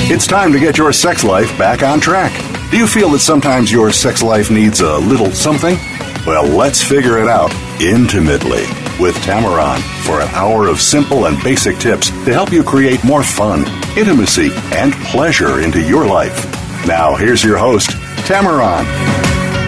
It's time to get your sex life back on track. Do you feel that sometimes your sex life needs a little something? Well, let's figure it out intimately with Tamaran for an hour of simple and basic tips to help you create more fun, intimacy, and pleasure into your life. Now, here's your host, Tamaran.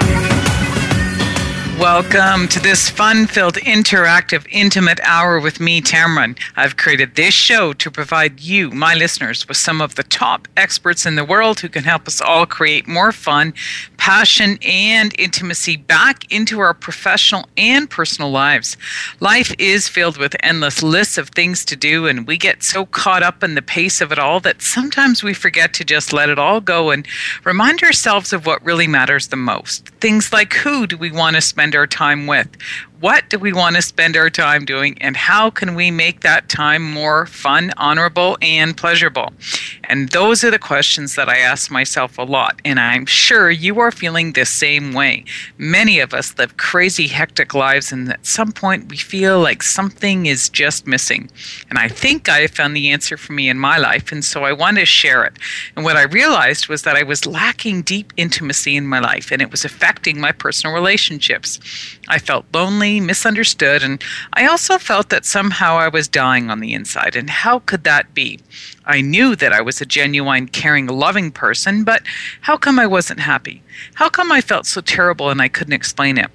Welcome to this fun-filled, interactive, intimate hour with me, Tamaran. I've created this show to provide you, my listeners, with some of the top experts in the world who can help us all create more fun, passion, and intimacy back into our professional and personal lives. Life is filled with endless lists of things to do, and we get so caught up in the pace of it all that sometimes we forget to just let it all go and remind ourselves of what really matters the most. Things like, who do we want to spend our time with? What do we want to spend our time doing, and how can we make that time more fun, honorable, and pleasurable? And those are the questions that I ask myself a lot, and I'm sure you are feeling the same way. Many of us live crazy, hectic lives, and at some point we feel like something is just missing. And I think I have found the answer for me in my life, and so I want to share it. And what I realized was that I was lacking deep intimacy in my life, and it was affecting my personal relationships. I felt lonely, misunderstood, and I also felt that somehow I was dying on the inside. And how could that be? I knew that I was a genuine, caring, loving person, but how come I wasn't happy? How come I felt so terrible and I couldn't explain it?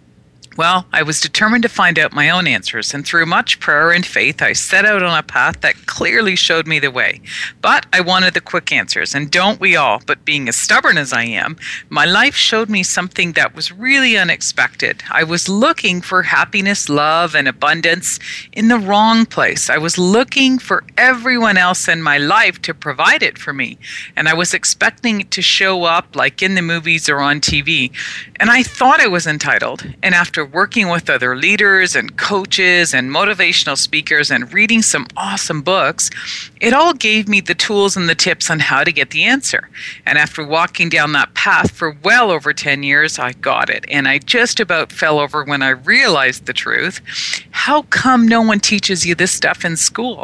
Well, I was determined to find out my own answers, and through much prayer and faith, I set out on a path that clearly showed me the way. But I wanted the quick answers, and don't we all? But being as stubborn as I am, my life showed me something that was really unexpected. I was looking for happiness, love, and abundance in the wrong place. I was looking for everyone else in my life to provide it for me, and I was expecting it to show up like in the movies or on TV. And I thought I was entitled, and after working with other leaders and coaches and motivational speakers and reading some awesome books, it all gave me the tools and the tips on how to get the answer. And after walking down that path for well over 10 years, I got it. And I just about fell over when I realized the truth. How come no one teaches you this stuff in school?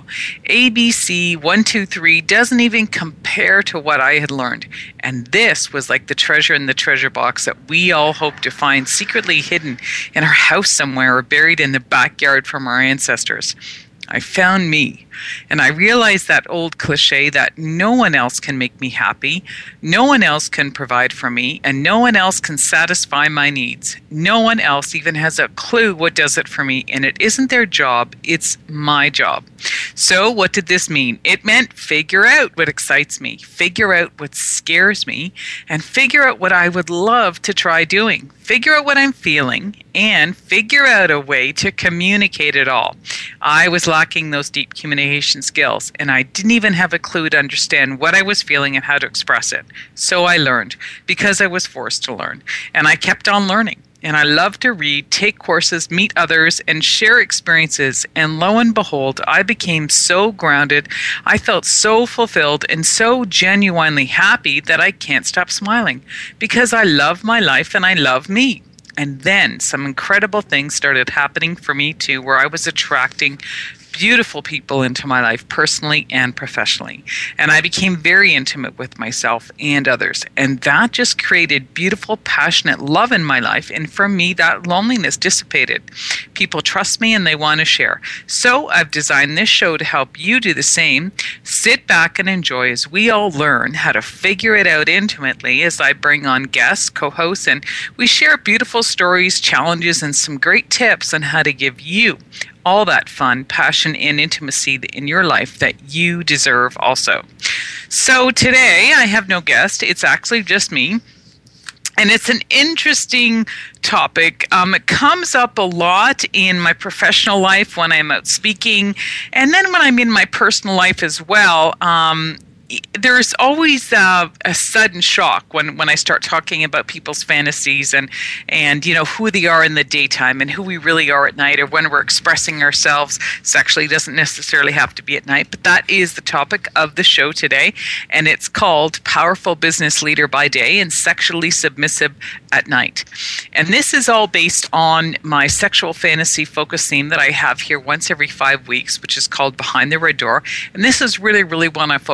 ABC 1, 2, 3 doesn't even compare to what I had learned. And this was like the treasure in the treasure box that we all hope to find secretly hidden in our house somewhere or buried in the backyard from our ancestors. I found me, and I realized that old cliche that no one else can make me happy, no one else can provide for me, and no one else can satisfy my needs. No one else even has a clue what does it for me, and it isn't their job, it's my job. So what did this mean? It meant figure out what excites me, figure out what scares me, and figure out what I would love to try doing. Figure out what I'm feeling, and figure out a way to communicate it all. I was lacking those deep communication skills, and I didn't even have a clue to understand what I was feeling and how to express it. So I learned, because I was forced to learn, and I kept on learning. And I love to read, take courses, meet others, and share experiences. And lo and behold, I became so grounded, I felt so fulfilled and so genuinely happy that I can't stop smiling because I love my life and I love me. And then some incredible things started happening for me too, where I was attracting beautiful people into my life personally and professionally. And I became very intimate with myself and others. And that just created beautiful, passionate love in my life. And for me, that loneliness dissipated. People trust me and they want to share. So I've designed this show to help you do the same. Sit back and enjoy as we all learn how to figure it out intimately as I bring on guests, co-hosts, and we share beautiful stories, challenges, and some great tips on how to give you all that fun, passion, and intimacy in your life that you deserve also. So today I have no guest. It's actually just me. And it's an interesting topic. It comes up a lot in my professional life when I'm out speaking. And then when I'm in my personal life as well, there's always a sudden shock when I start talking about people's fantasies and you know who they are in the daytime and who we really are at night, or when we're expressing ourselves sexually. It doesn't necessarily have to be at night, but that is the topic of the show today, and it's called Powerful Business Leader by Day and Sexually Submissive at Night. And this is all based on my sexual fantasy focus theme that I have here once every 5 weeks, which is called Behind the Red Door. And this is really what I focus on.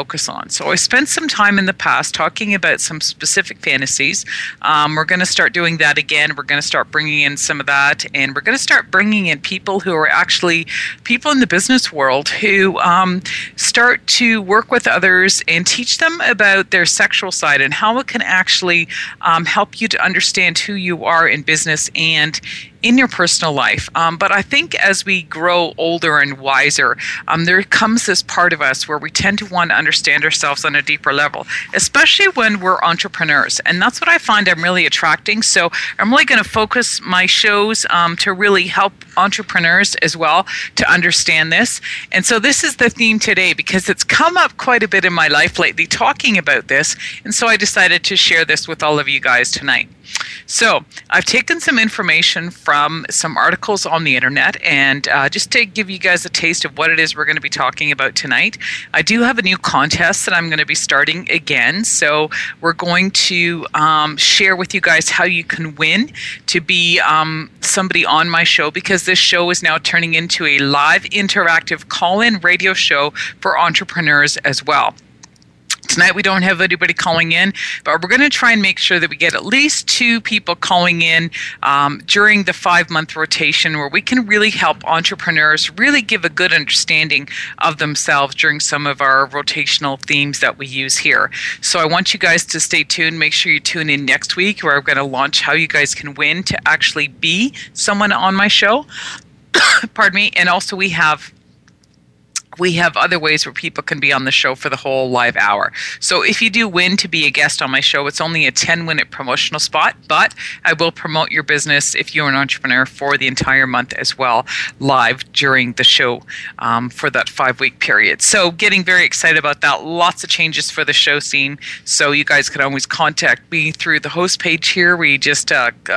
So I spent some time in the past talking about some specific fantasies. We're going to start doing that again. We're going to start bringing in some of that, and we're going to start bringing in people who are actually people in the business world who start to work with others and teach them about their sexual side and how it can actually help you to understand who you are in business and in your personal life. But I think as we grow older and wiser, there comes this part of us where we tend to want to understand ourselves on a deeper level, especially when we're entrepreneurs. And that's what I find I'm really attracting. So I'm really going to focus my shows to really help entrepreneurs as well to understand this. And so this is the theme today because it's come up quite a bit in my life lately talking about this. And so I decided to share this with all of you guys tonight. So I've taken some information from some articles on the internet, and just to give you guys a taste of what it is we're going to be talking about tonight, I do have a new contest that I'm going to be starting again. So we're going to share with you guys how you can win to be somebody on my show, because this show is now turning into a live interactive call-in radio show for entrepreneurs as well. Tonight we don't have anybody calling in, but we're going to try and make sure that we get at least 2 people calling in during the 5-month rotation, where we can really help entrepreneurs really give a good understanding of themselves during some of our rotational themes that we use here. So I want you guys to stay tuned. Make sure you tune in next week, where I'm going to launch how you guys can win to actually be someone on my show. Pardon me. And also we have other ways where people can be on the show for the whole live hour. So if you do win to be a guest on my show, it's only a 10-minute promotional spot, but I will promote your business if you're an entrepreneur for the entire month as well, live during the show for that 5-week period. So getting very excited about that. Lots of changes for the show scene. So you guys can always contact me through the host page here, where you just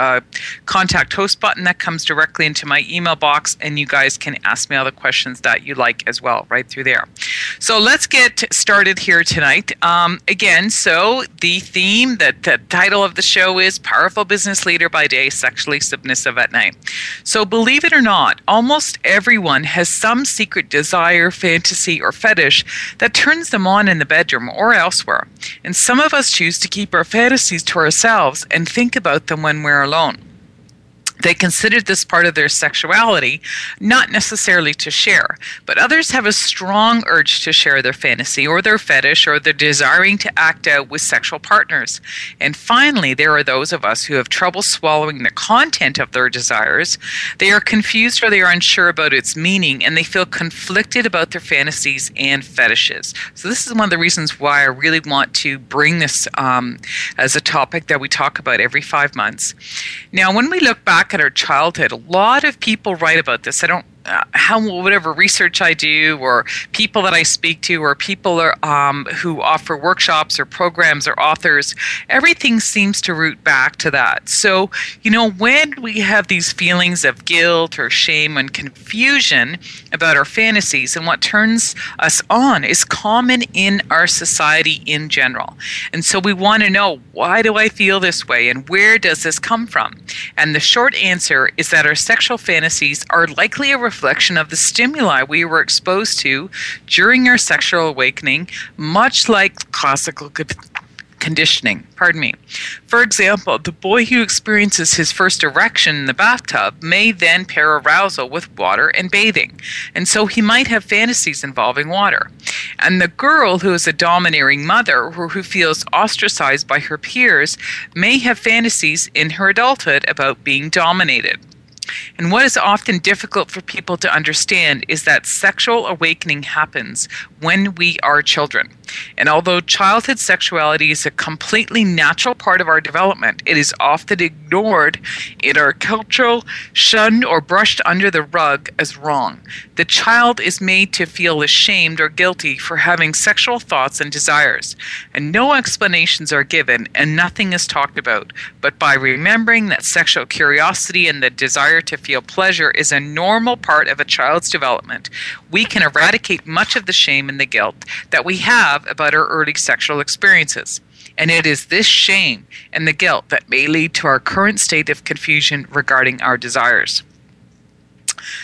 contact host button that comes directly into my email box, and you guys can ask me all the questions that you like as well, right through there. So let's get started here tonight. Again, so the theme, the title of the show is Powerful Business Leader by Day, Sexually Submissive at Night. So believe it or not, almost everyone has some secret desire, fantasy, or fetish that turns them on in the bedroom or elsewhere. And some of us choose to keep our fantasies to ourselves and think about them when we're alone. They consider this part of their sexuality, not necessarily to share, but others have a strong urge to share their fantasy or their fetish or their desiring to act out with sexual partners. And finally, there are those of us who have trouble swallowing the content of their desires. They are confused or they are unsure about its meaning, and they feel conflicted about their fantasies and fetishes. So this is one of the reasons why I really want to bring this as a topic that we talk about every 5 months. Now, when we look back at our childhood, a lot of people write about this. I don't whatever research I do, or people that I speak to, or people who offer workshops or programs or authors, everything seems to root back to that. So, when we have these feelings of guilt or shame and confusion about our fantasies, and what turns us on is common in our society in general. And so we want to know, why do I feel this way, and where does this come from? And the short answer is that our sexual fantasies are likely a reflection of the stimuli we were exposed to during our sexual awakening, much like classical conditioning. Pardon me. For example, the boy who experiences his first erection in the bathtub may then pair arousal with water and bathing, and so he might have fantasies involving water. And the girl who is a domineering mother or who feels ostracized by her peers may have fantasies in her adulthood about being dominated. And what is often difficult for people to understand is that sexual awakening happens when we are children. And although childhood sexuality is a completely natural part of our development, it is often ignored in our culture, shunned or brushed under the rug as wrong. The child is made to feel ashamed or guilty for having sexual thoughts and desires, and no explanations are given and nothing is talked about. But by remembering that sexual curiosity and the desire to feel pleasure is a normal part of a child's development, we can eradicate much of the shame and the guilt that we have about our early sexual experiences. And it is this shame and the guilt that may lead to our current state of confusion regarding our desires.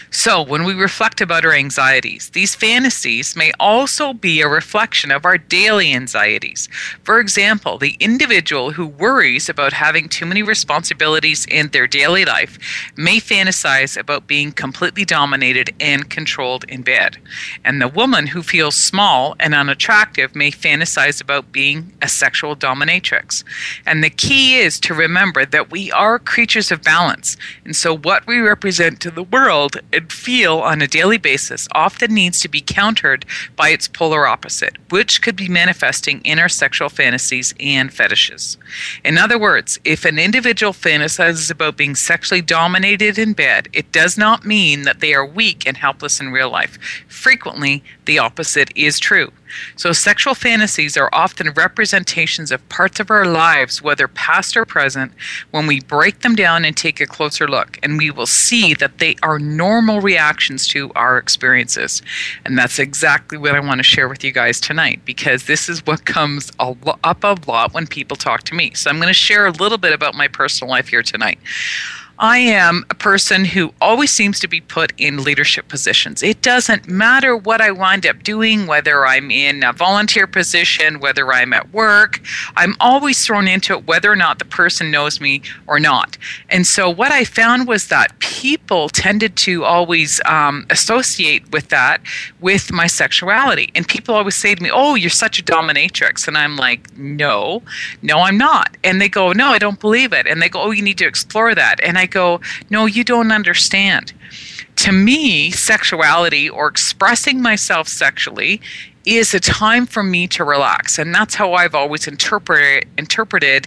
So, when we reflect about our anxieties, these fantasies may also be a reflection of our daily anxieties. For example, the individual who worries about having too many responsibilities in their daily life may fantasize about being completely dominated and controlled in bed. And the woman who feels small and unattractive may fantasize about being a sexual dominatrix. And the key is to remember that we are creatures of balance. And so what we represent to the world and feel on a daily basis often needs to be countered by its polar opposite, which could be manifesting in our sexual fantasies and fetishes. In other words, if an individual fantasizes about being sexually dominated in bed, it does not mean that they are weak and helpless in real life. Frequently, the opposite is true. So sexual fantasies are often representations of parts of our lives, whether past or present, when we break them down and take a closer look, and we will see that they are normal reactions to our experiences. And that's exactly what I want to share with you guys tonight, because this is what comes up a lot when people talk to me. So I'm going to share a little bit about my personal life here tonight. I am a person who always seems to be put in leadership positions. It doesn't matter what I wind up doing, whether I'm in a volunteer position, whether I'm at work. I'm always thrown into it whether or not the person knows me or not. And so what I found was that people tended to always associate with that with my sexuality. And people always say to me, "Oh, you're such a dominatrix." And I'm like, no, I'm not. And they go, "No, I don't believe it." And they go, "Oh, you need to explore that." And I go, "No, you don't understand. To me, sexuality or expressing myself sexually is a time for me to relax." And that's how I've always interpreted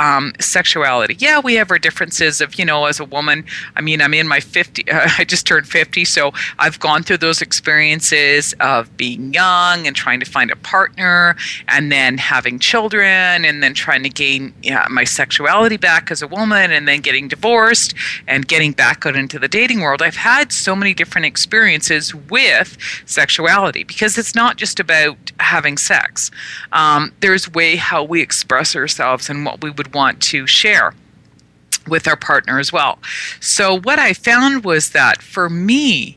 sexuality. Yeah, we have our differences of, as a woman, I'm in my 50, I just turned 50, so I've gone through those experiences of being young and trying to find a partner and then having children and then trying to gain my sexuality back as a woman and then getting divorced and getting back out into the dating world. I've had so many different experiences with sexuality because it's not just about having sex. There's way how we express ourselves and what we would want to share with our partner as well. So what I found was that for me,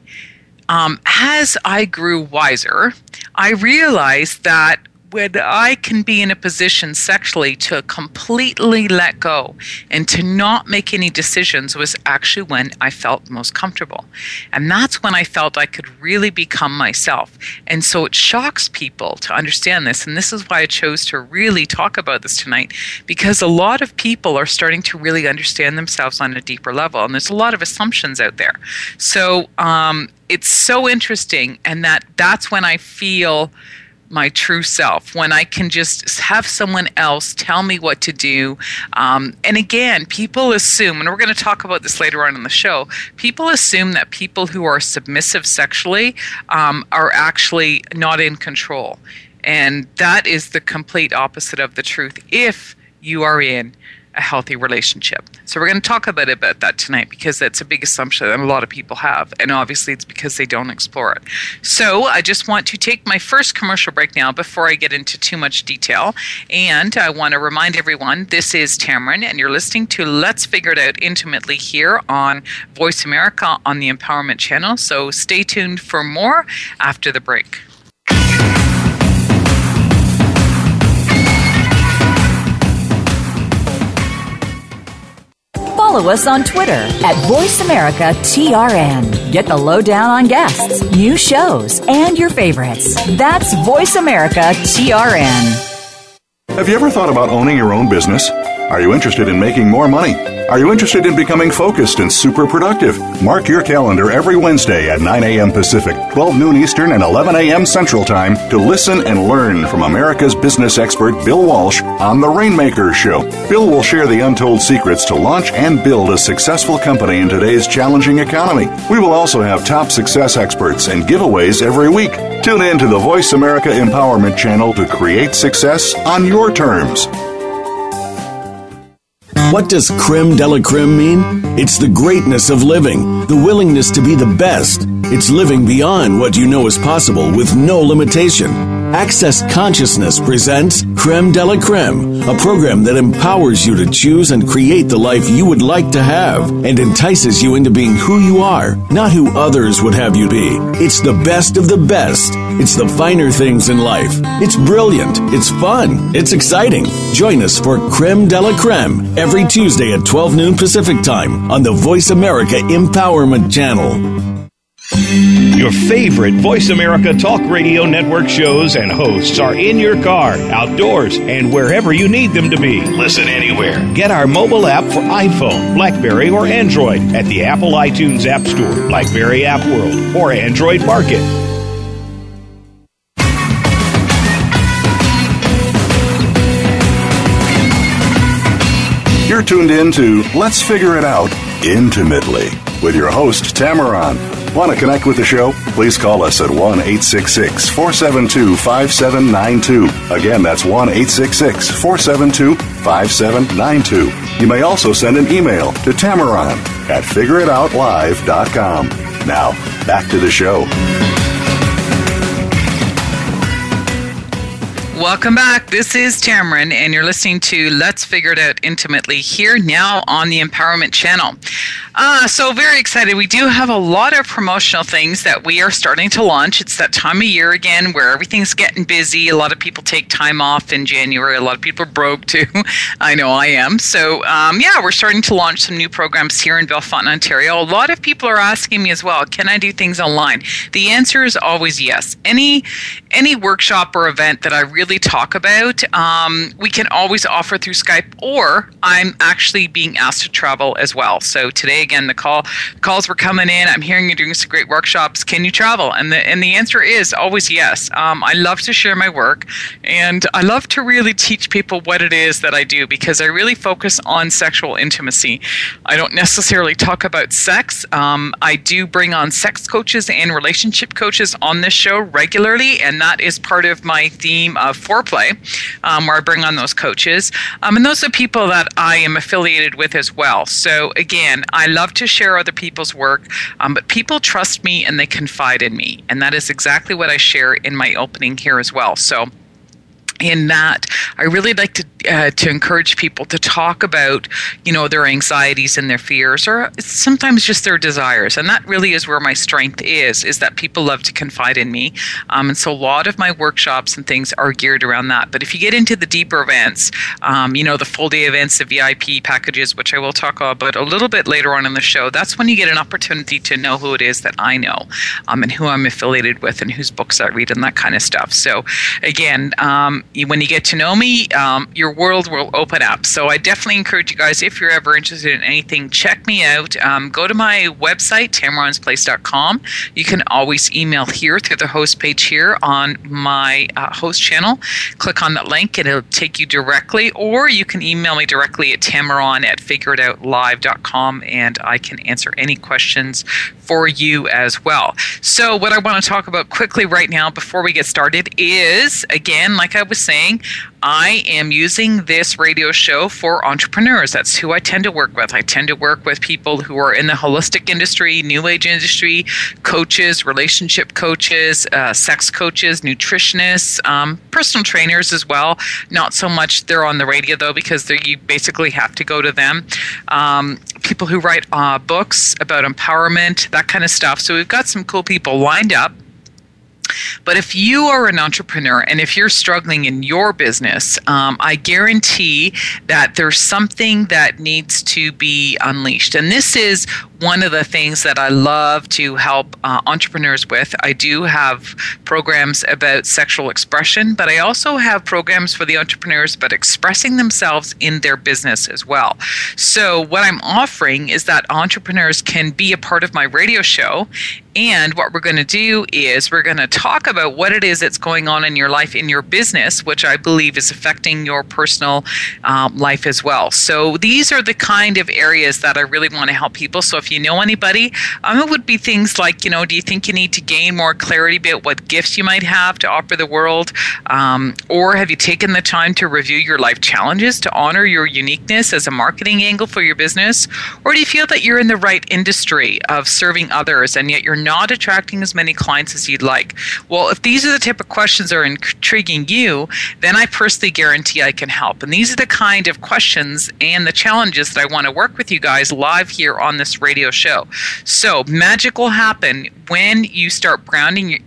as I grew wiser, I realized that when I can be in a position sexually to completely let go and to not make any decisions was actually when I felt most comfortable. And that's when I felt I could really become myself. And so it shocks people to understand this. And this is why I chose to really talk about this tonight, because a lot of people are starting to really understand themselves on a deeper level. And there's a lot of assumptions out there. So it's so interesting. And that's when I feel my true self, when I can just have someone else tell me what to do. And again, people assume, and we're going to talk about this later on in the show, people assume that people who are submissive sexually are actually not in control. And that is the complete opposite of the truth if you are in a healthy relationship. So we're going to talk a bit about that tonight because that's a big assumption that a lot of people have. And obviously it's because they don't explore it. So I just want to take my first commercial break now before I get into too much detail. And I want to remind everyone, this is Tamron, and you're listening to Let's Figure It Out Intimately here on Voice America on the Empowerment Channel. So stay tuned for more after the break. Follow us on Twitter at VoiceAmericaTRN. Get the lowdown on guests, new shows, and your favorites. That's VoiceAmericaTRN. Have you ever thought about owning your own business? Are you interested in making more money? Are you interested in becoming focused and super productive? Mark your calendar every Wednesday at 9 a.m. Pacific, 12 noon Eastern, and 11 a.m. Central Time to listen and learn from America's business expert Bill Walsh on The Rainmaker Show. Bill will share the untold secrets to launch and build a successful company in today's challenging economy. We will also have top success experts and giveaways every week. Tune in to the Voice America Empowerment Channel to create success on your terms. What does creme de la creme mean? It's the greatness of living, the willingness to be the best. It's living beyond what you know is possible with no limitation. Access Consciousness presents Creme de la Creme, a program that empowers you to choose and create the life you would like to have and entices you into being who you are, not who others would have you be. It's the best of the best. It's the finer things in life. It's brilliant. It's fun. It's exciting. Join us for Creme de la Creme every Tuesday at 12 noon Pacific Time on the Voice America Empowerment Channel. Your favorite Voice America Talk Radio Network shows and hosts are in your car, outdoors, and wherever you need them to be. Listen anywhere. Get our mobile app for iPhone, BlackBerry, or Android at the Apple iTunes App Store, BlackBerry App World, or Android Market. You're tuned in to Let's Figure It Out Intimately with your host, Tamaran. Want to connect with the show? Please call us at 1-866-472-5792. Again, that's 1-866-472-5792. You may also send an email to Tamaran at figureitoutlive.com. Now, back to the show. Welcome back. This is Tamaran, and you're listening to Let's Figure It Out Intimately here now on the Empowerment Channel. So very excited. We do have a lot of promotional things that we are starting to launch. It's that time of year again where everything's getting busy. A lot of people take time off in January. A lot of people are broke too. I know I am. So we're starting to launch some new programs here in Bellefontaine, Ontario. A lot of people are asking me as well, can I do things online? The answer is always yes. Any workshop or event that I really talk about, we can always offer through Skype, or I'm actually being asked to travel as well. So today, again, the calls were coming in. I'm hearing you're doing some great workshops. Can you travel? And the answer is always yes. I love to share my work, and I love to really teach people what it is that I do, because I really focus on sexual intimacy. I don't necessarily talk about sex. I do bring on sex coaches and relationship coaches on this show regularly, and that is part of my theme of foreplay, where I bring on those coaches. And those are people that I am affiliated with as well. So again, I love to share other people's work, but people trust me and they confide in me. And that is exactly what I share in my opening here as well. So in that, I really like to encourage people to talk about, their anxieties and their fears, or sometimes just their desires. And that really is where my strength is that people love to confide in me. And so a lot of my workshops and things are geared around that. But if you get into the deeper events, the full day events, the VIP packages, which I will talk about a little bit later on in the show, that's when you get an opportunity to know who it is that I know, and who I'm affiliated with, and whose books I read, and that kind of stuff. So again, when you get to know me, your world will open up. So I definitely encourage you guys, if you're ever interested in anything, check me out. Go to my website, tamaransplace.com. You can always email here through the host page here on my host channel. Click on that link and it'll take you directly, or you can email me directly at tamaran@figureitoutlive.com, and I can answer any questions for you as well. So what I want to talk about quickly right now before we get started is, again, like I was saying, I am using this radio show for entrepreneurs. That's who I tend to work with. I tend to work with people who are in the holistic industry, new age industry, coaches, relationship coaches, sex coaches, nutritionists, personal trainers as well. Not so much they're on the radio though, because you basically have to go to them. People who write books about empowerment, that kind of stuff. So we've got some cool people lined up. But if you are an entrepreneur and if you're struggling in your business, I guarantee that there's something that needs to be unleashed. And this is one of the things that I love to help entrepreneurs with. I do have programs about sexual expression, but I also have programs for the entrepreneurs about expressing themselves in their business as well. So what I'm offering is that entrepreneurs can be a part of my radio show. And what we're going to do is we're going to talk about what it is that's going on in your life, in your business, which I believe is affecting your personal life as well. So these are the kind of areas that I really want to help people. So if you know anybody, it would be things like, do you think you need to gain more clarity about what gifts you might have to offer the world? Or have you taken the time to review your life challenges to honor your uniqueness as a marketing angle for your business? Or do you feel that you're in the right industry of serving others and yet you're not attracting as many clients as you'd like. Well, if these are the type of questions that are intriguing you, then I personally guarantee I can help. And these are the kind of questions and the challenges that I want to work with you guys live here on this radio show. So magic will happen when you start branding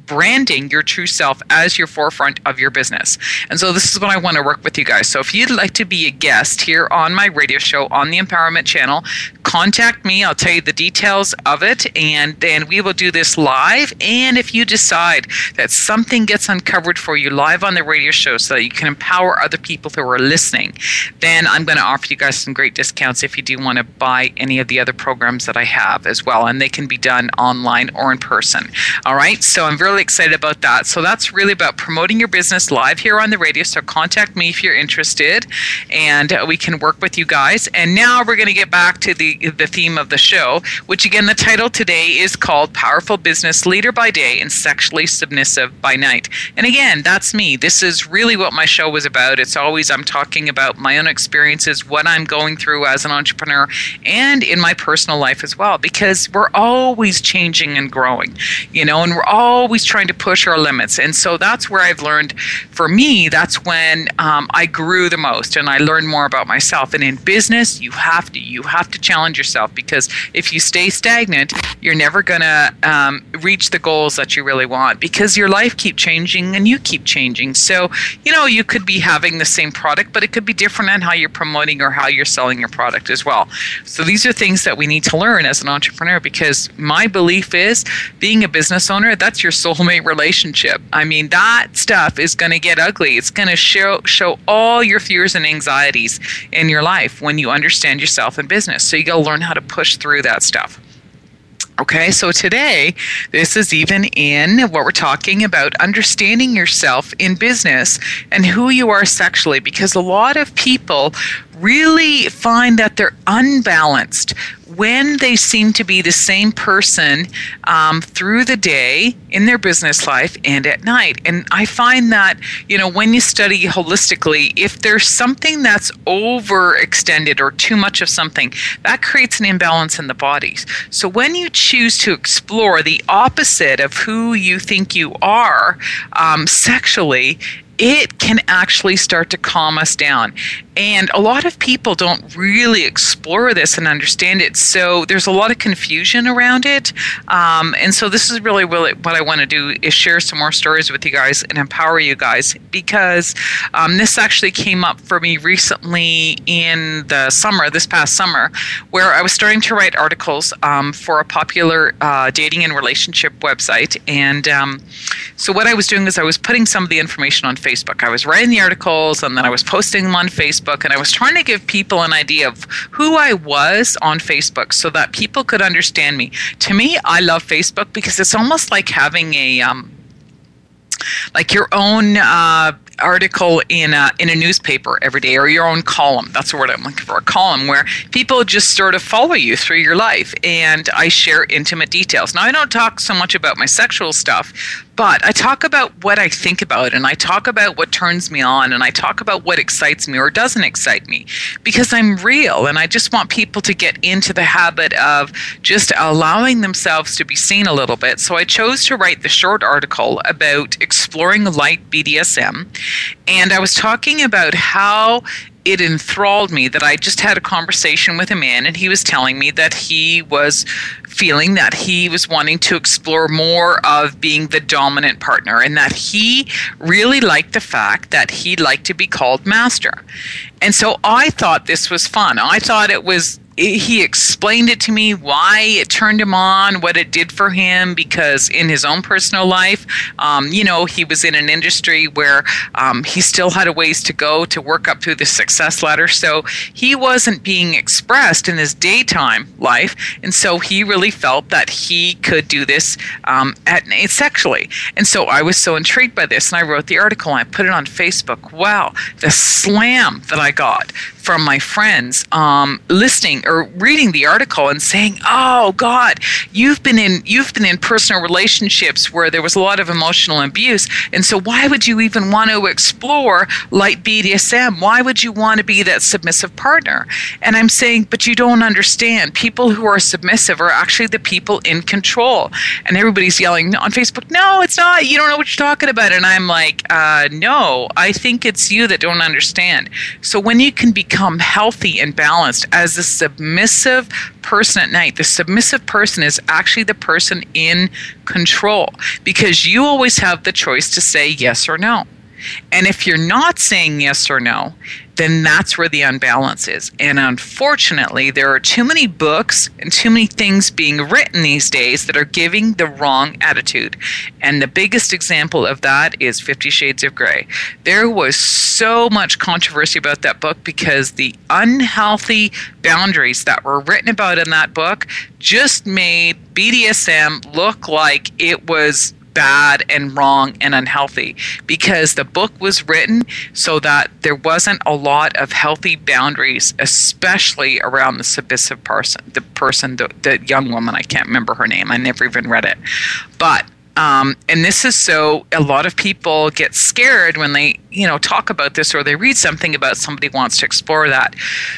your true self as your forefront of your business. And so this is what I want to work with you guys. So if you'd like to be a guest here on my radio show on the Empowerment Channel, contact me. I'll tell you the details of it, and then we will do this live. And if you decide that something gets uncovered for you live on the radio show so that you can empower other people who are listening, then I'm going to offer you guys some great discounts if you do want to buy any of the other programs that I have as well. And they can be done online or in person. All right. So I'm really excited about that. So that's really about promoting your business live here on the radio. So contact me if you're interested, and we can work with you guys. And now we're going to get back to the theme of the show, which again, the title today is called Powerful Business Leader by Day and Sexually Submissive by Night. And again, that's me. This is really what my show was about. It's always, I'm talking about my own experiences, what I'm going through as an entrepreneur, and in my personal life as well, because we're always changing and growing, and we're always trying to push our limits. And so that's where I've learned, for me, that's when I grew the most and I learned more about myself. And in business, you have to challenge yourself, because if you stay stagnant, you're never going to reach the goals that you really want, because your life keeps changing and you keep changing. So, you could be having the same product, but it could be different on how you're promoting or how you're selling your product as well. So these are things that we need to learn as an entrepreneur, because my belief is being a business owner, that's your soulmate relationship. I mean, that stuff is going to get ugly. It's going to show all your fears and anxieties in your life when you understand yourself in business. So you got to learn how to push through that stuff. Okay, so today, this is even in what we're talking about, understanding yourself in business and who you are sexually, because a lot of people really find that they're unbalanced when they seem to be the same person through the day in their business life and at night. And I find that, when you study holistically, if there's something that's overextended or too much of something, that creates an imbalance in the body. So when you choose to explore the opposite of who you think you are sexually, it can actually start to calm us down. And a lot of people don't really explore this and understand it. So there's a lot of confusion around it. And so this is really what I want to do, is share some more stories with you guys and empower you guys, because this actually came up for me recently in the summer, this past summer, where I was starting to write articles for a popular dating and relationship website. And so what I was doing is I was putting some of the information on Facebook. I was writing the articles and then I was posting them on Facebook, and I was trying to give people an idea of who I was on Facebook so that people could understand me. To me, I love Facebook because it's almost like having a like your own article in a newspaper every day, or your own column. That's the word I'm looking for, a column where people just sort of follow you through your life, and I share intimate details. Now, I don't talk so much about my sexual stuff, but I talk about what I think about, and I talk about what turns me on, and I talk about what excites me or doesn't excite me, because I'm real, and I just want people to get into the habit of just allowing themselves to be seen a little bit. So I chose to write the short article about exploring light BDSM, and I was talking about how it enthralled me that I just had a conversation with a man, and he was telling me that he was feeling that he was wanting to explore more of being the dominant partner, and that he really liked the fact that he liked to be called master. And so I thought this was fun. I thought he explained it to me, why it turned him on, what it did for him, because in his own personal life, he was in an industry where he still had a ways to go to work up through the success ladder. So he wasn't being expressed in his daytime life. And so he really felt that he could do this at night sexually. And so I was so intrigued by this, and I wrote the article and I put it on Facebook. Wow, the slam that I got from my friends listening or reading the article and saying, "Oh God, you've been in personal relationships where there was a lot of emotional abuse, and so why would you even want to explore light BDSM? Why would you want to be that submissive partner?" And I'm saying, but you don't understand. People who are submissive are actually the people in control. And everybody's yelling on Facebook, "No, it's not. You don't know what you're talking about." And I'm like, no, I think it's you that don't understand. So when you can become healthy and balanced as a submissive person at night, the submissive person is actually the person in control, because you always have the choice to say yes or no. And if you're not saying yes or no, then that's where the unbalance is. And unfortunately, there are too many books and too many things being written these days that are giving the wrong attitude. And the biggest example of that is 50 Shades of Grey. There was so much controversy about that book because the unhealthy boundaries that were written about in that book just made BDSM look like it was bad and wrong and unhealthy, because the book was written so that there wasn't a lot of healthy boundaries, especially around the submissive person, the young woman. I can't remember her name. I never even read it. But and this is so a lot of people get scared when they, talk about this or they read something about somebody who wants to explore that.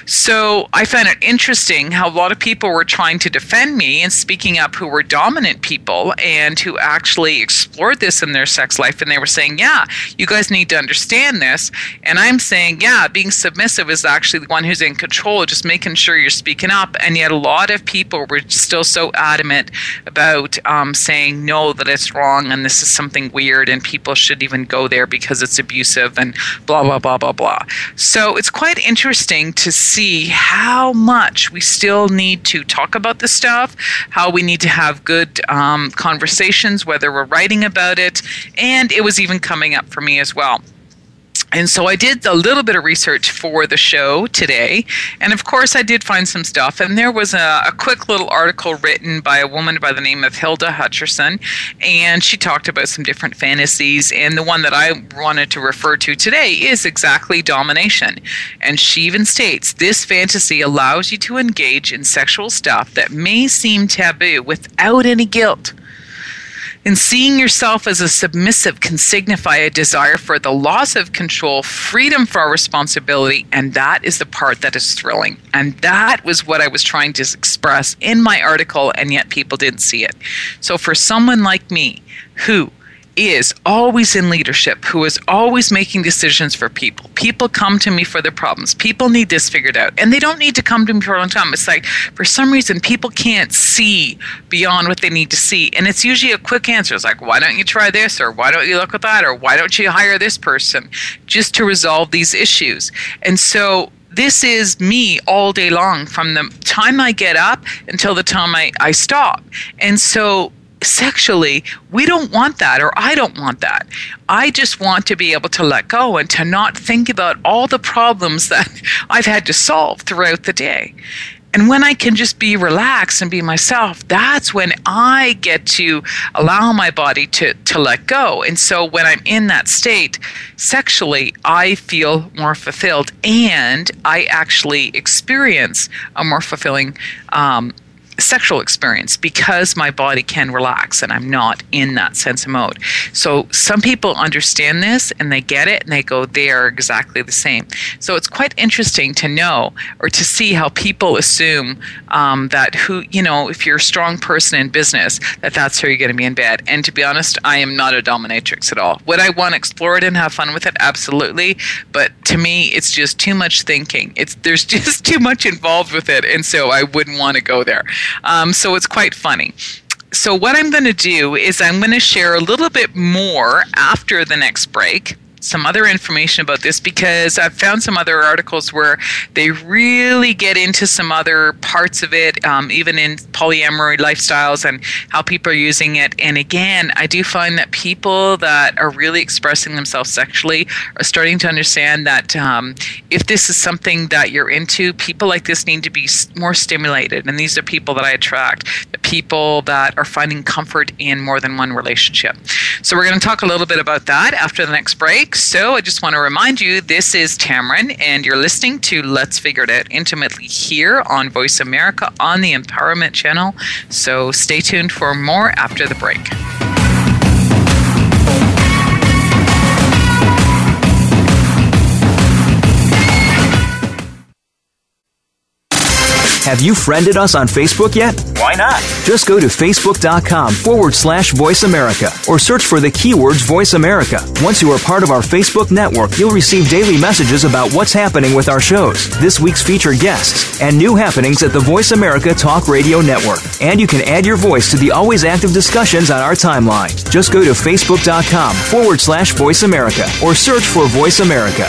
So I found it interesting how a lot of people were trying to defend me and speaking up, who were dominant people and who actually explored this in their sex life. And they were saying, yeah, you guys need to understand this. And I'm saying, yeah, being submissive is actually the one who's in control, just making sure you're speaking up. And yet a lot of people were still so adamant about saying, no, that it's wrong and this is something weird and people shouldn't even go there because it's abusive and blah, blah, blah, blah, blah. So it's quite interesting to see how much we still need to talk about this stuff, how we need to have good conversations, whether we're writing about it. And it was even coming up for me as well. And so I did a little bit of research for the show today. And of course, I did find some stuff. And there was a quick little article written by a woman by the name of Hilda Hutcherson. And she talked about some different fantasies. And the one that I wanted to refer to today is exactly domination. And she even states, this fantasy allows you to engage in sexual stuff that may seem taboo without any guilt. And seeing yourself as a submissive can signify a desire for the loss of control, freedom from responsibility, and that is the part that is thrilling. And that was what I was trying to express in my article, and yet people didn't see it. So for someone like me, who is always in leadership, who is always making decisions for people. People come to me for their problems. People need this figured out. And they don't need to come to me for a long time. It's like, for some reason, people can't see beyond what they need to see. And it's usually a quick answer. It's like, why don't you try this? Or why don't you look at that? Or why don't you hire this person? Just to resolve these issues. And so this is me all day long, from the time I get up until the time I stop. And so sexually, we don't want that, or I don't want that. I just want to be able to let go and to not think about all the problems that I've had to solve throughout the day. And when I can just be relaxed and be myself, that's when I get to allow my body to let go. And so when I'm in that state, sexually, I feel more fulfilled, and I actually experience a more fulfilling sexual experience because my body can relax and I'm not in that sense of mode. So some people understand this and they get it and they go, they are exactly the same. So it's quite interesting to know or to see how people assume that if you're a strong person in business, that's how you're going to be in bed. And to be honest, I am not a dominatrix at all. Would I want to explore it and have fun with it? Absolutely. But to me, it's just too much thinking. There's just too much involved with it. And so I wouldn't want to go there. So it's quite funny. So what I'm going to do is I'm going to share a little bit more after the next break, some other information about this, because I've found some other articles where they really get into some other parts of it, even in polyamory lifestyles and how people are using it. And again, I do find that people that are really expressing themselves sexually are starting to understand that if this is something that you're into, people like this need to be more stimulated. And these are people that I attract, the people that are finding comfort in more than one relationship. So we're going to talk a little bit about that after the next break. So I just want to remind you, this is Tamron, and you're listening to Let's Figure It Out Intimately here on Voice America on the Empowerment Channel. So stay tuned for more after the break. Have you friended us on Facebook yet? Why not? Just go to facebook.com/Voice America or search for the keywords Voice America. Once you are part of our Facebook network, you'll receive daily messages about what's happening with our shows, this week's featured guests, and new happenings at the Voice America Talk Radio Network. And you can add your voice to the always active discussions on our timeline. Just go to facebook.com/Voice America or search for Voice America.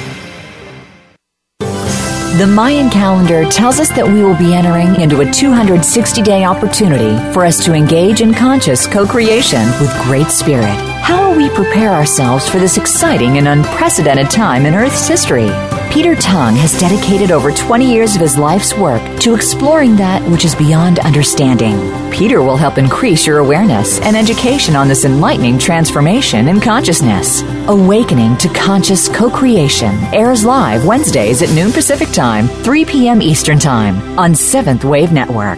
The Mayan calendar tells us that we will be entering into a 260-day opportunity for us to engage in conscious co-creation with Great Spirit. How will we prepare ourselves for this exciting and unprecedented time in Earth's history? Peter Tong has dedicated over 20 years of his life's work to exploring that which is beyond understanding. Peter will help increase your awareness and education on this enlightening transformation in consciousness. Awakening to Conscious Co-Creation airs live Wednesdays at noon Pacific Time, 3 p.m. Eastern Time on Seventh Wave Network.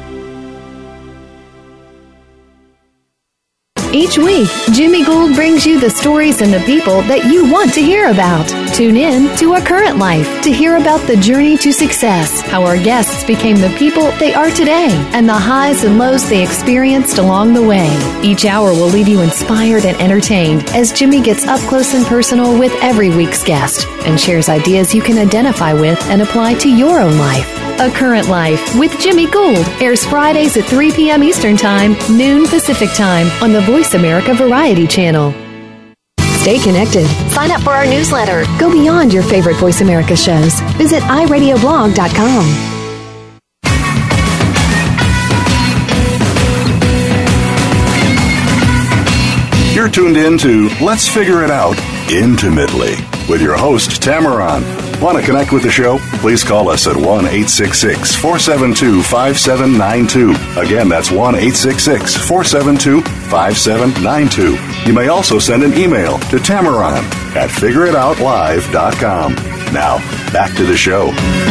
Each week, Jimmy Gould brings you the stories and the people that you want to hear about. Tune in to Our Current Life to hear about the journey to success, how our guests became the people they are today, and the highs and lows they experienced along the way. Each hour will leave you inspired and entertained as Jimmy gets up close and personal with every week's guest and shares ideas you can identify with and apply to your own life. A Current Life with Jimmy Gould airs Fridays at 3 p.m. Eastern Time, noon Pacific Time on the Voice America Variety Channel. Stay connected. Sign up for our newsletter. Go beyond your favorite Voice America shows. Visit iradioblog.com. You're tuned in to Let's Figure It Out Intimately with your host, Tamaran. Want to connect with the show? Please call us at 1-866-472-5792. Again, that's 1-866-472-5792. You may also send an email to Tamaran@figureitoutlive.com. Now, back to the show.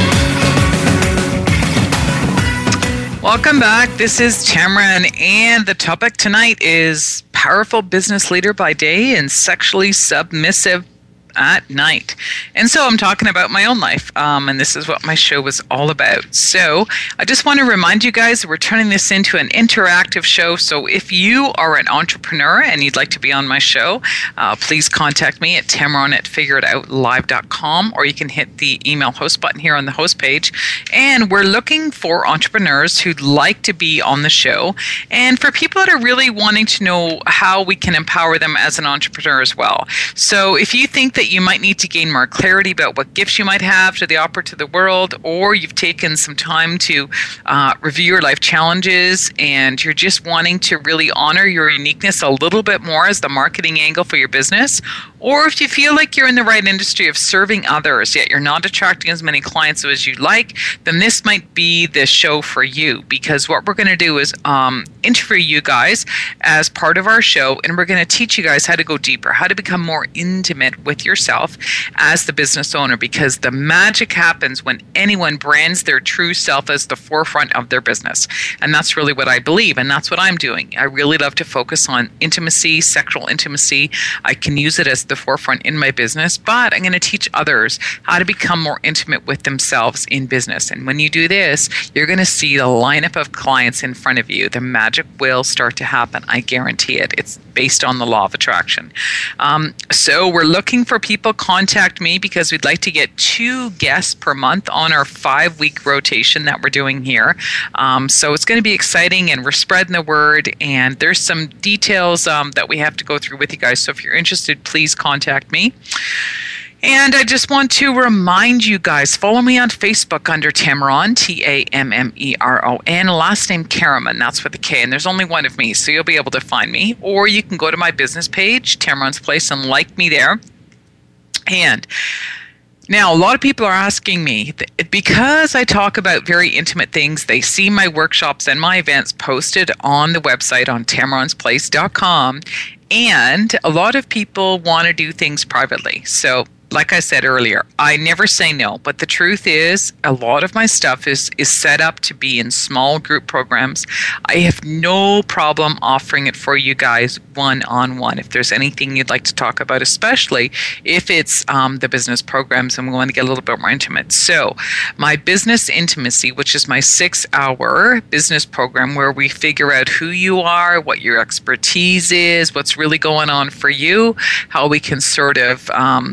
Welcome back. This is Tamron, and the topic tonight is powerful business leader by day and sexually submissive at night. And so I'm talking about my own life, and this is what my show was all about. So I just want to remind you guys that we're turning this into an interactive show. So if you are an entrepreneur and you'd like to be on my show, please contact me at Tamaran@figureitoutlive.com, or you can hit the email host button here on the host page. And we're looking for entrepreneurs who'd like to be on the show, and for people that are really wanting to know how we can empower them as an entrepreneur as well. So if you think that you might need to gain more clarity about what gifts you might have to offer to the world, or you've taken some time to review your life challenges and you're just wanting to really honor your uniqueness a little bit more as the marketing angle for your business, or if you feel like you're in the right industry of serving others yet you're not attracting as many clients as you'd like, then this might be the show for you, because what we're going to do is interview you guys as part of our show, and we're going to teach you guys how to go deeper, how to become more intimate with yourself as the business owner, because the magic happens when anyone brands their true self as the forefront of their business. And that's really what I believe, and that's what I'm doing. I really love to focus on intimacy, sexual intimacy. I can use it as the forefront in my business, but I'm going to teach others how to become more intimate with themselves in business. And when you do this, you're going to see the lineup of clients in front of you. The magic will start to happen. I guarantee it. It's based on the law of attraction. So we're looking for people. Contact me, because we'd like to get 2 guests per month on our 5-week rotation that we're doing here. So it's going to be exciting, and we're spreading the word, and there's some details that we have to go through with you guys. So if you're interested, please contact me. And I just want to remind you guys, follow me on Facebook under Tamaron, Tammeron, last name Karaman, that's with a K, and there's only one of me, so you'll be able to find me. Or you can go to my business page, Tamaron's Place, and like me there. And Now, a lot of people are asking me, because I talk about very intimate things, they see my workshops and my events posted on the website on TamaronsPlace.com, and a lot of people want to do things privately. So, like I said earlier, I never say no, but the truth is a lot of my stuff is set up to be in small group programs. I have no problem offering it for you guys one-on-one if there's anything you'd like to talk about, especially if it's the business programs and we want to get a little bit more intimate. So my Business Intimacy, which is my 6-hour business program where we figure out who you are, what your expertise is, what's really going on for you, how we can sort of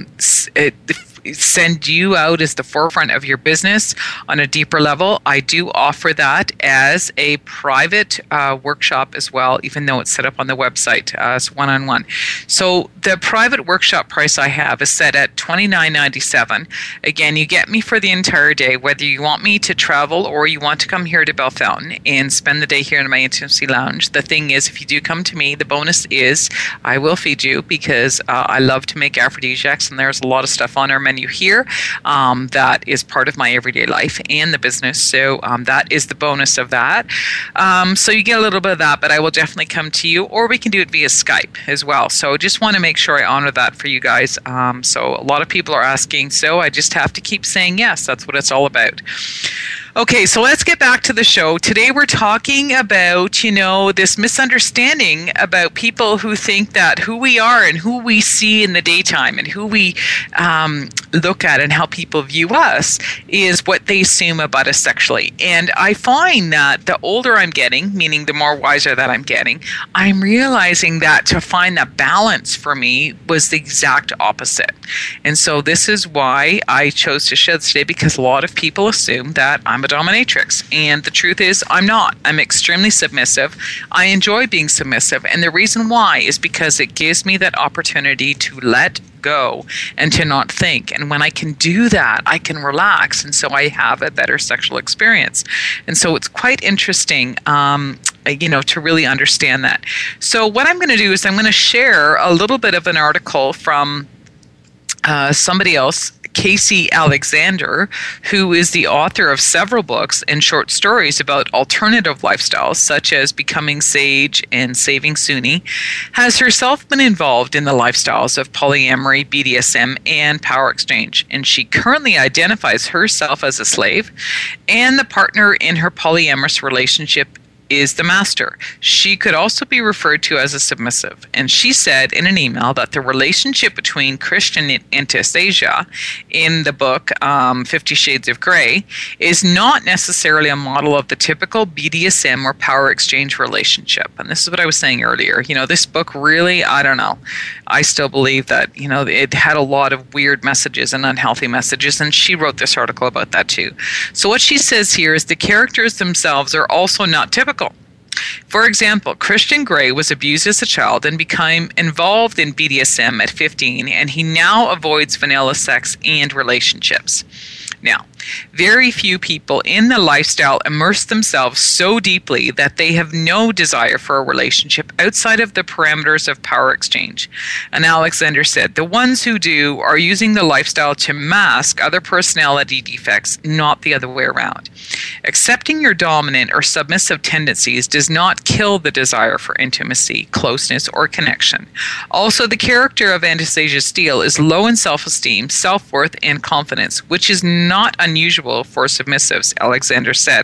send you out as the forefront of your business on a deeper level. I do offer that as a private workshop as well, even though it's set up on the website as one-on-one. So the private workshop price I have is set at $29.97. Again, you get me for the entire day, whether you want me to travel or you want to come here to Bellefontaine and spend the day here in my Intimacy Lounge. The thing is, if you do come to me, the bonus is I will feed you, because I love to make aphrodisiacs, and there's a lot of stuff on our menu here that is part of my everyday life and the business. So that is the bonus of that. So you get a little bit of that, but I will definitely come to you, or we can do it via Skype as well. So just want to make sure I honor that for you guys. So a lot of people are asking, so I just have to keep saying yes. That's what it's all about. Okay, so let's get back to the show. Today we're talking about, this misunderstanding about people who think that who we are and who we see in the daytime and who we look at and how people view us is what they assume about us sexually. And I find that the older I'm getting, meaning the more wiser that I'm getting, I'm realizing that to find that balance for me was the exact opposite. And so this is why I chose to share this today, because a lot of people assume that I'm a dominatrix. And the truth is, I'm not. I'm extremely submissive. I enjoy being submissive. And the reason why is because it gives me that opportunity to let go and to not think. And when I can do that, I can relax. And so I have a better sexual experience. And so it's quite interesting, to really understand that. So what I'm going to do is I'm going to share a little bit of an article from somebody else, Casey Alexander, who is the author of several books and short stories about alternative lifestyles, such as Becoming Sage and Saving Sunni, has herself been involved in the lifestyles of polyamory, BDSM, and power exchange. And she currently identifies herself as a slave, and the partner in her polyamorous relationship is the master. She could also be referred to as a submissive. And she said in an email that the relationship between Christian and Anastasia in the book 50 Shades of Grey is not necessarily a model of the typical BDSM or power exchange relationship. And this is what I was saying earlier. This book really, I don't know. I still believe that, it had a lot of weird messages and unhealthy messages. And she wrote this article about that too. So what she says here is the characters themselves are also not typical. For example, Christian Grey was abused as a child and became involved in BDSM at 15, and he now avoids vanilla sex and relationships. Now, very few people in the lifestyle immerse themselves so deeply that they have no desire for a relationship outside of the parameters of power exchange. And Alexander said, the ones who do are using the lifestyle to mask other personality defects, not the other way around. Accepting your dominant or submissive tendencies does not kill the desire for intimacy, closeness, or connection. Also, the character of Anastasia Steele is low in self-esteem, self-worth, and confidence, which is not unusual for submissives, Alexander said.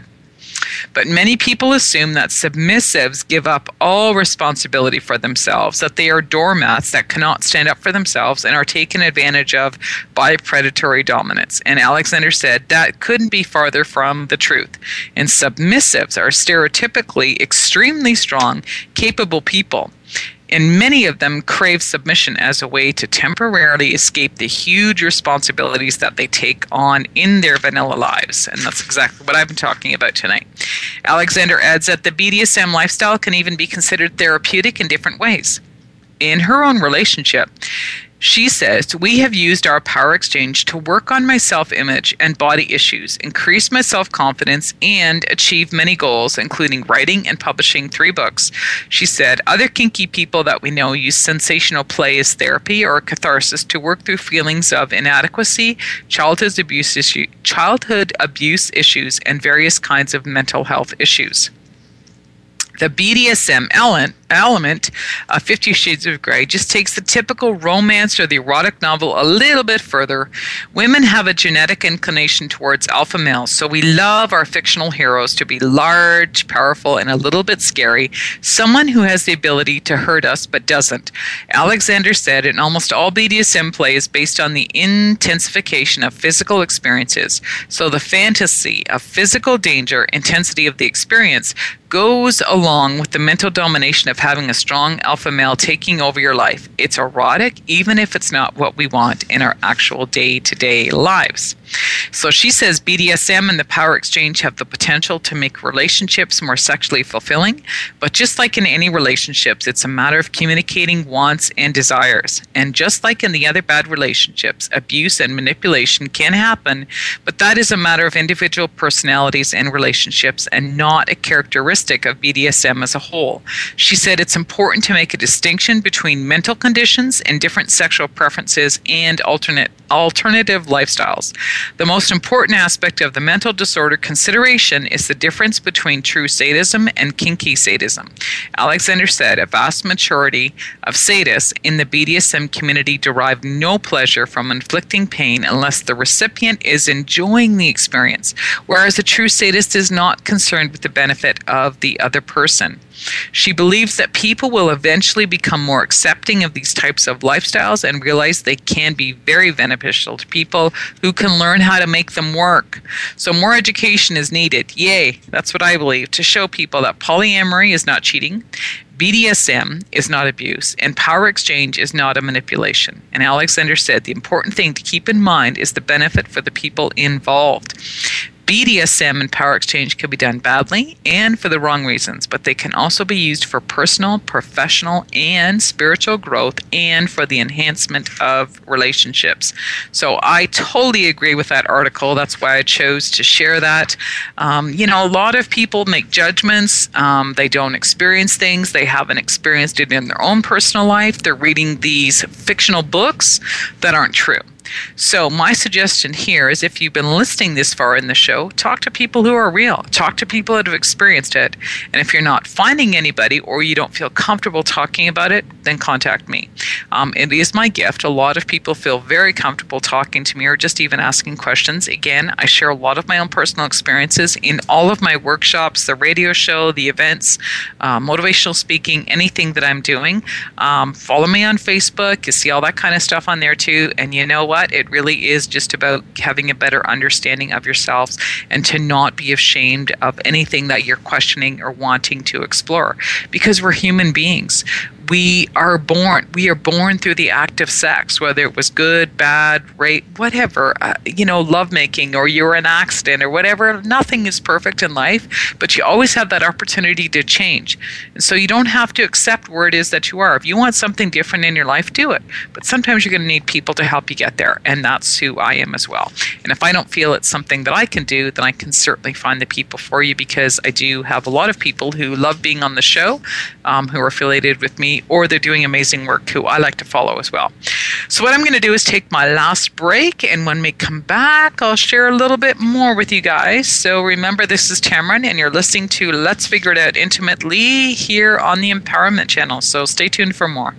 But many people assume that submissives give up all responsibility for themselves, that they are doormats that cannot stand up for themselves and are taken advantage of by predatory dominance. And Alexander said that couldn't be farther from the truth. And submissives are stereotypically extremely strong, capable people. And many of them crave submission as a way to temporarily escape the huge responsibilities that they take on in their vanilla lives. And that's exactly what I've been talking about tonight. Alexander adds that the BDSM lifestyle can even be considered therapeutic in different ways. In her own relationship, She says, we have used our Power Exchange to work on my self-image and body issues, increase my self-confidence, and achieve many goals, including writing and publishing 3 books. She said, other kinky people that we know use sensational play as therapy or catharsis to work through feelings of inadequacy, childhood abuse issues, and various kinds of mental health issues. The BDSM element of 50 Shades of Grey just takes the typical romance or the erotic novel a little bit further. Women have a genetic inclination towards alpha males, so we love our fictional heroes to be large, powerful, and a little bit scary, someone who has the ability to hurt us but doesn't. Alexander said, in almost all BDSM play is based on the intensification of physical experiences, so the fantasy of physical danger, intensity of the experience, goes along with the mental domination of having a strong alpha male taking over your life. It's erotic, even if it's not what we want in our actual day-to-day lives. So she says BDSM and the Power Exchange have the potential to make relationships more sexually fulfilling, but just like in any relationships, it's a matter of communicating wants and desires. And just like in the other bad relationships, abuse and manipulation can happen, but that is a matter of individual personalities and relationships and not a characteristic of BDSM as a whole. She said it's important to make a distinction between mental conditions and different sexual preferences and alternative lifestyles. The most important aspect of the mental disorder consideration is the difference between true sadism and kinky sadism. Alexander said a vast majority of sadists in the BDSM community derive no pleasure from inflicting pain unless the recipient is enjoying the experience, whereas a true sadist is not concerned with the benefit of the other person. She believes that people will eventually become more accepting of these types of lifestyles and realize they can be very beneficial to people who can learn how to make them work. So more education is needed. Yay, that's what I believe, to show people that polyamory is not cheating, BDSM is not abuse, and Power Exchange is not a manipulation. And Alexander said the important thing to keep in mind is the benefit for the people involved. BDSM and Power Exchange can be done badly and for the wrong reasons, but they can also be used for personal, professional, and spiritual growth and for the enhancement of relationships. So I totally agree with that article. That's why I chose to share that. A lot of people make judgments. They don't experience things. They haven't experienced it in their own personal life. They're reading these fictional books that aren't true. So my suggestion here is if you've been listening this far in the show, talk to people who are real. Talk to people that have experienced it. And if you're not finding anybody or you don't feel comfortable talking about it, then contact me. It is my gift. A lot of people feel very comfortable talking to me or just even asking questions. Again, I share a lot of my own personal experiences in all of my workshops, the radio show, the events, motivational speaking, anything that I'm doing. Follow me on Facebook. You see all that kind of stuff on there too. And you know what? It really is just about having a better understanding of yourselves and to not be ashamed of anything that you're questioning or wanting to explore, because we're human beings. We are born through the act of sex, whether it was good, bad, rape, whatever, lovemaking, or you were an accident or whatever. Nothing is perfect in life, but you always have that opportunity to change. And so you don't have to accept where it is that you are. If you want something different in your life, do it. But sometimes you're going to need people to help you get there, and that's who I am as well. And if I don't feel it's something that I can do, then I can certainly find the people for you, because I do have a lot of people who love being on the show, who are affiliated with me, or they're doing amazing work who I like to follow as well. So what I'm going to do is take my last break, and when we come back, I'll share a little bit more with you guys. So remember, this is Tamron, and you're listening to Let's Figure It Out Intimately here on the Empowerment Channel. So stay tuned for more.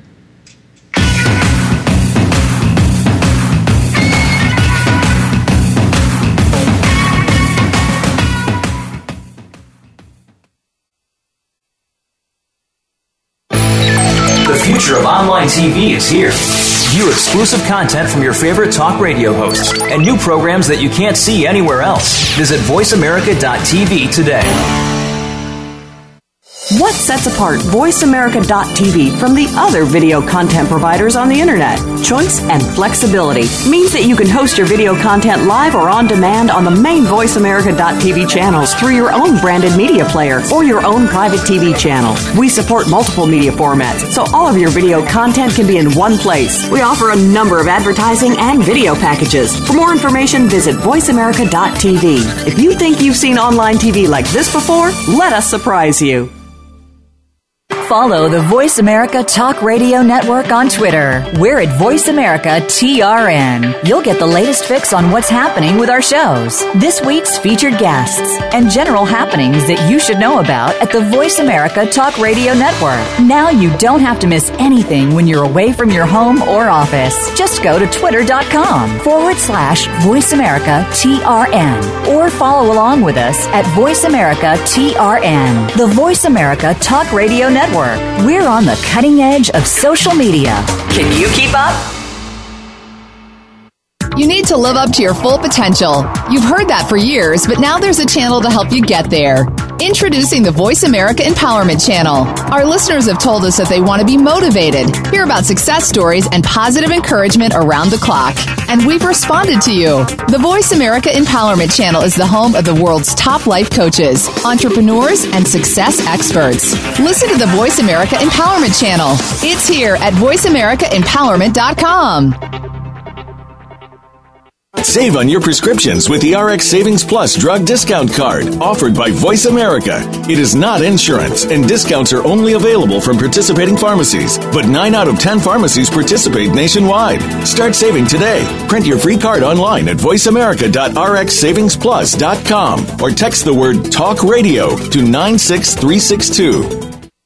The future of online TV is here. View exclusive content from your favorite talk radio hosts and new programs that you can't see anywhere else. Visit voiceamerica.tv today. What sets apart VoiceAmerica.tv from the other video content providers on the Internet? Choice and flexibility means that you can host your video content live or on demand on the main VoiceAmerica.tv channels through your own branded media player or your own private TV channel. We support multiple media formats, so all of your video content can be in one place. We offer a number of advertising and video packages. For more information, visit VoiceAmerica.tv. If you think you've seen online TV like this before, let us surprise you. Follow the Voice America Talk Radio Network on Twitter. We're at Voice America TRN. You'll get the latest fix on what's happening with our shows, this week's featured guests, and general happenings that you should know about at the Voice America Talk Radio Network. Now you don't have to miss anything when you're away from your home or office. Just go to twitter.com/Voice America TRN or follow along with us at Voice America TRN. The Voice America Talk Radio Network. We're on the cutting edge of social media. Can you keep up? You need to live up to your full potential. You've heard that for years, but now there's a channel to help you get there. Introducing the Voice America Empowerment Channel. Our listeners have told us that they want to be motivated, hear about success stories, and positive encouragement around the clock. And we've responded to you. The Voice America Empowerment Channel is the home of the world's top life coaches, entrepreneurs, and success experts. Listen to the Voice America Empowerment Channel. It's here at voiceamericaempowerment.com. Save on your prescriptions with the RX Savings Plus drug discount card offered by Voice America. It is not insurance, and discounts are only available from participating pharmacies. But 9 out of 10 pharmacies participate nationwide. Start saving today. Print your free card online at voiceamerica.rxsavingsplus.com or text the word TALK RADIO to 96362.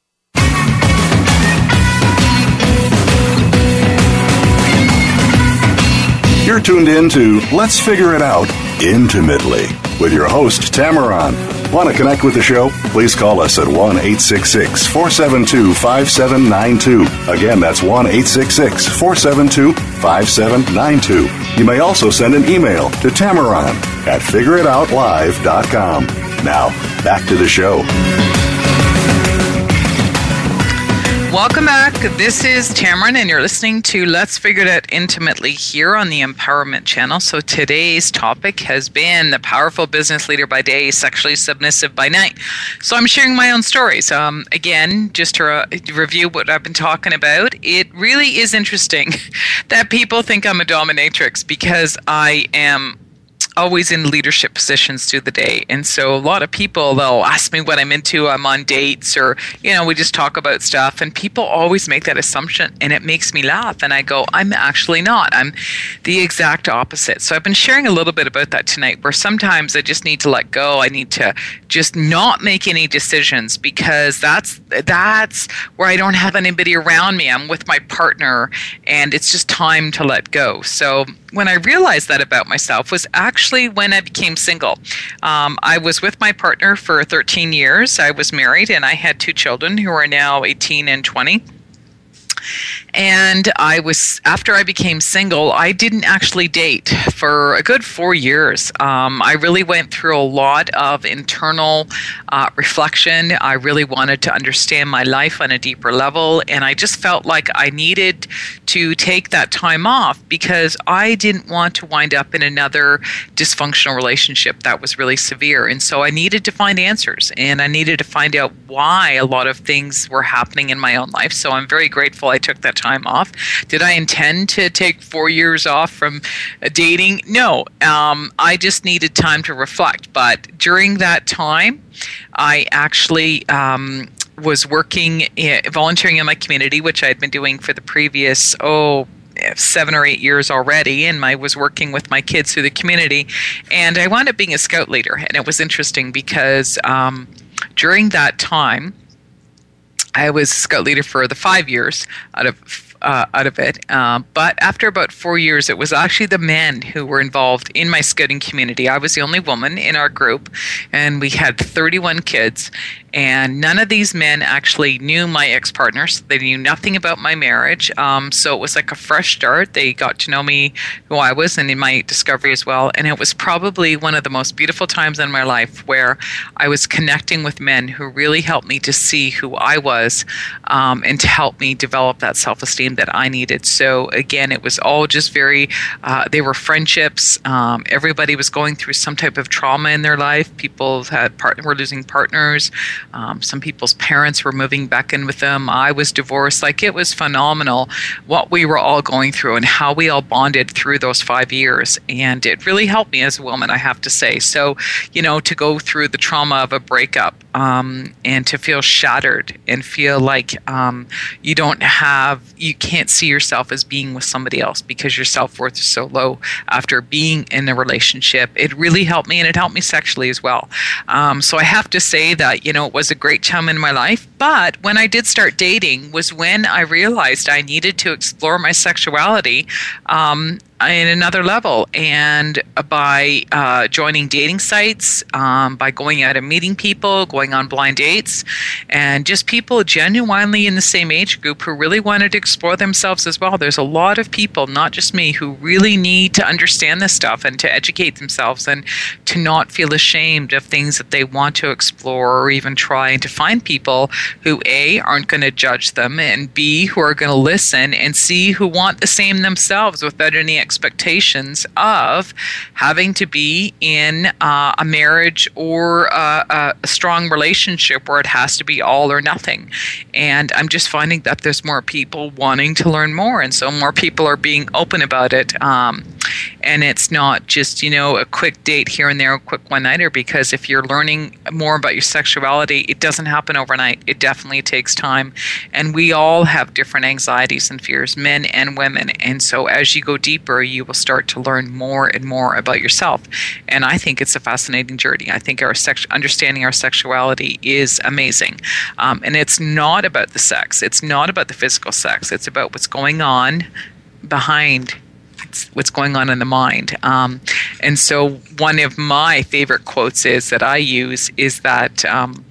You're tuned in to Let's Figure It Out Intimately with your host, Tamaran. Want to connect with the show? Please call us at 1-866-472-5792. Again, that's 1-866-472-5792. You may also send an email to Tamaran at figureitoutlive.com. Now, back to the show. Welcome back. This is Tamaran, and you're listening to Let's Figure It Out Intimately here on the Empowerment Channel. So today's topic has been the powerful business leader by day, sexually submissive by night. So I'm sharing my own stories. Again, just to review what I've been talking about, it really is interesting that people think I'm a dominatrix because I am always in leadership positions through the day. And so a lot of people, they'll ask me what I'm into. I'm on dates, or, we just talk about stuff. And people always make that assumption, and it makes me laugh. And I go, I'm actually not. I'm the exact opposite. So I've been sharing a little bit about that tonight, where sometimes I just need to let go. I need to just not make any decisions, because that's where I don't have anybody around me. I'm with my partner, and it's just time to let go. So when I realized that about myself was actually when I became single. I was with my partner for 13 years. I was married, and I had 2 children who are now 18 and 20. And after I became single, I didn't actually date for a good 4 years. I really went through a lot of internal reflection. I really wanted to understand my life on a deeper level, and I just felt like I needed to take that time off because I didn't want to wind up in another dysfunctional relationship that was really severe. And so I needed to find answers, and I needed to find out why a lot of things were happening in my own life. So I'm very grateful I took that time off. Did I intend to take 4 years off from dating? No. I just needed time to reflect. But during that time, I actually was working, volunteering in my community, which I had been doing for the previous, 7 or 8 years already, and I was working with my kids through the community, and I wound up being a scout leader. And it was interesting because during that time, I was scout leader for the 5 years out of it. But after about 4 years, it was actually the men who were involved in my scouting community. I was the only woman in our group, and we had 31 kids. And none of these men actually knew my ex-partners. They knew nothing about my marriage. So it was like a fresh start. They got to know me, who I was, and in my discovery as well. And it was probably one of the most beautiful times in my life where I was connecting with men who really helped me to see who I was, and to help me develop that self-esteem that I needed. So again, it was all just very, they were friendships. Everybody was going through some type of trauma in their life. People were losing partners. Some people's parents were moving back in with them. I was divorced. Like, it was phenomenal what we were all going through and how we all bonded through those 5 years. And it really helped me as a woman, I have to say. So, to go through the trauma of a breakup, and to feel shattered and feel like you can't see yourself as being with somebody else because your self-worth is so low after being in a relationship. It really helped me, and it helped me sexually as well. So I have to say that, it was a great time in my life. But when I did start dating was when I realized I needed to explore my sexuality in another level. And by joining dating sites, by going out and meeting people, going on blind dates, and just people genuinely in the same age group who really wanted to explore themselves as well. There's a lot of people, not just me, who really need to understand this stuff and to educate themselves and to not feel ashamed of things that they want to explore or even try, and to find people who A, aren't going to judge them, and B, who are going to listen, and C, who want the same themselves without any expectations of having to be in a marriage or a strong relationship where it has to be all or nothing. And I'm just finding that there's more people wanting to learn more, and so more people are being open about it. And it's not just, a quick date here and there, a quick one-nighter, because if you're learning more about your sexuality, it doesn't happen overnight. It definitely takes time. And we all have different anxieties and fears, men and women. And so as you go deeper, you will start to learn more and more about yourself. And I think it's a fascinating journey. I think understanding our sexuality is amazing. And it's not about the sex. It's not about the physical sex. It's about what's going on behind what's going on in the mind. And so one of my favorite quotes that I use is that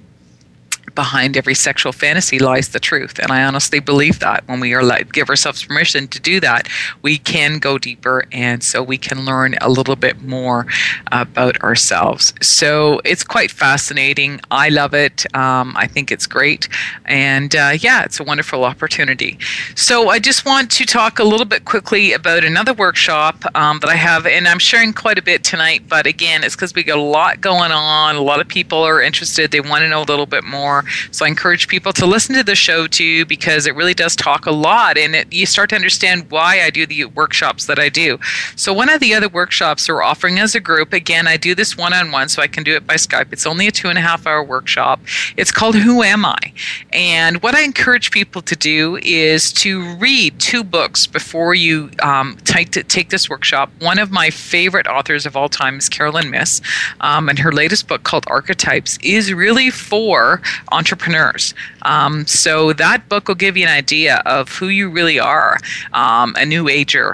behind every sexual fantasy lies the truth. And I honestly believe that when we give ourselves permission to do that, we can go deeper, and so we can learn a little bit more about ourselves. So it's quite fascinating. I love it. I think it's great. And it's a wonderful opportunity. So I just want to talk a little bit quickly about another workshop that I have, and I'm sharing quite a bit tonight, but again, it's because we got a lot going on. A lot of people are interested. They want to know a little bit more. So I encourage people to listen to the show too, because it really does talk a lot, and you start to understand why I do the workshops that I do. So one of the other workshops we're offering as a group, again, I do this one-on-one, so I can do it by Skype. It's only a 2.5-hour workshop. It's called Who Am I? And what I encourage people to do is to read 2 books before you take this workshop. One of my favorite authors of all time is Carolyn Myss, and her latest book called Archetypes is really for entrepreneurs. So that book will give you an idea of who you really are, a new ager,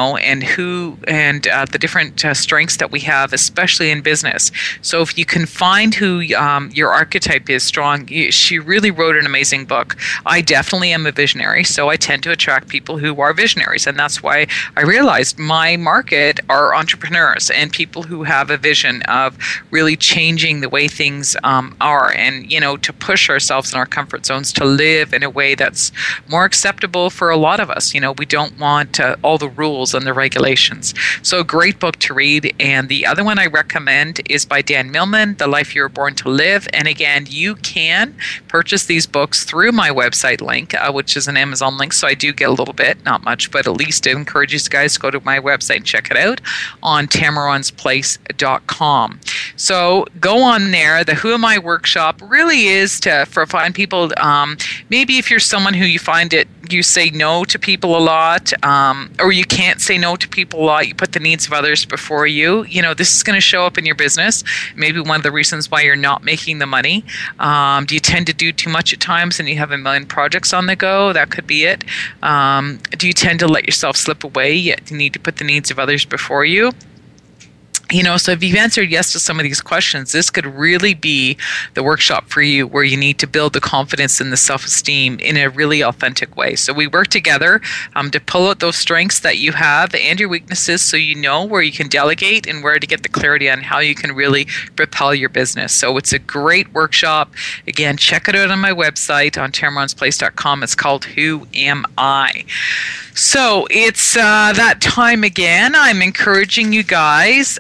and the different strengths that we have, especially in business. So if you can find who your archetype is strong, she really wrote an amazing book. I definitely am a visionary, so I tend to attract people who are visionaries, and that's why I realized my market are entrepreneurs and people who have a vision of really changing the way things are, and to push ourselves in our comfort zones, to live in a way that's more acceptable for a lot of us. We don't want all the rules and the regulations. So a great book to read. And the other one I recommend is by Dan Millman, The Life You Were Born to Live. And again, you can purchase these books through my website link, which is an Amazon link. So I do get a little bit, not much, but at least it encourages you guys to go to my website and check it out on TamaransPlace.com. So go on there. The Who Am I workshop really is to find people, maybe if you're someone who you find you say no to people a lot, or you can't say no to people a lot, you put the needs of others before you, this is going to show up in your business. Maybe one of the reasons why you're not making the money. Do you tend to do too much at times and you have a million projects on the go? That could be it. Do you tend to let yourself slip away, yet you need to put the needs of others before you? So if you've answered yes to some of these questions, this could really be the workshop for you, where you need to build the confidence and the self-esteem in a really authentic way. So we work together to pull out those strengths that you have and your weaknesses, so you know where you can delegate and where to get the clarity on how you can really propel your business. So it's a great workshop. Again, check it out on my website on TamaransPlace.com. It's called Who Am I? So it's that time again. I'm encouraging you guys,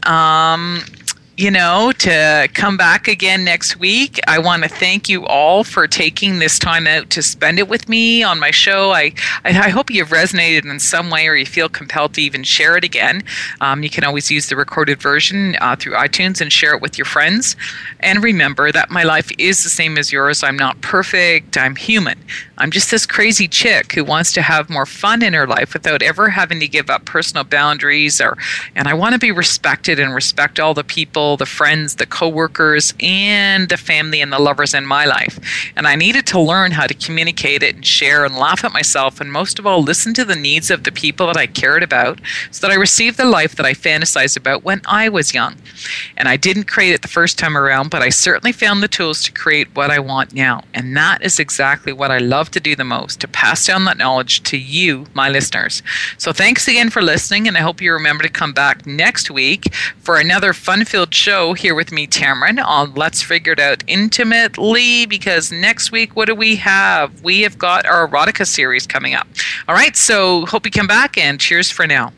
to come back again next week. I want to thank you all for taking this time out to spend it with me on my show. I hope you've resonated in some way, or you feel compelled to even share it again. You can always use the recorded version through iTunes and share it with your friends. And remember that my life is the same as yours. I'm not perfect. I'm human. I'm just this crazy chick who wants to have more fun in her life without ever having to give up personal boundaries. And I want to be respected and respect all the people, the friends, the coworkers, and the family and the lovers in my life. And I needed to learn how to communicate it and share and laugh at myself, and most of all, listen to the needs of the people that I cared about, so that I received the life that I fantasized about when I was young. And I didn't create it the first time around, but I certainly found the tools to create what I want now. And that is exactly what I love to do the most, to pass down that knowledge to you, my listeners. So thanks again for listening, and I hope you remember to come back next week for another fun-filled show here with me, Tamaran, on Let's Figure It Out Intimately, because next week, what do we have? We have got our erotica series coming up. All right, so hope you come back, and cheers for now.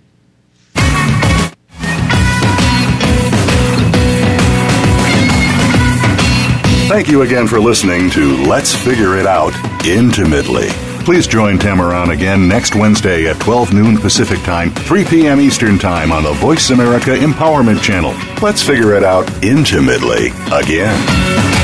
Thank you again for listening to Let's Figure It Out Intimately. Please join Tamaran again next Wednesday at 12 noon Pacific Time, 3 p.m. Eastern Time on the Voice America Empowerment Channel. Let's figure it out intimately again.